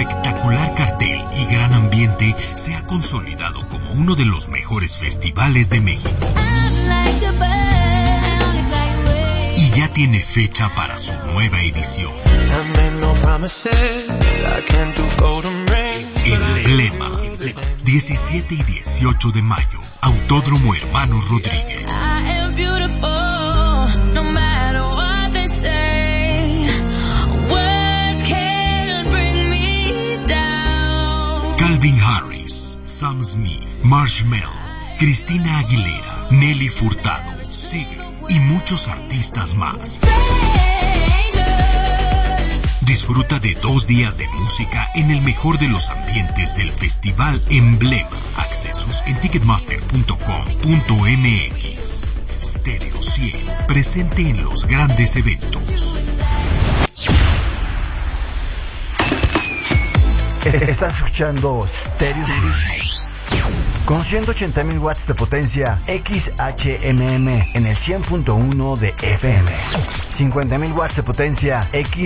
espectacular cartel y gran ambiente se ha consolidado como uno de los mejores festivales de México. Y ya tiene fecha para su nueva edición. Emblema, 17 y 18 de mayo, Autódromo Hermanos Rodríguez. Calvin Harris, Sam Smith, Marshmello, Cristina Aguilera, Nelly Furtado, Sigrid y muchos artistas más. Disfruta de 2 días de música en el mejor de los ambientes del Festival Emblema. Accesos en ticketmaster.com.mx. Stereo 100, presente en los grandes eventos. Estás escuchando Stereo 100. Con 180.000 watts de potencia XHMM en el 100.1 de FM. 50.000 watts de potencia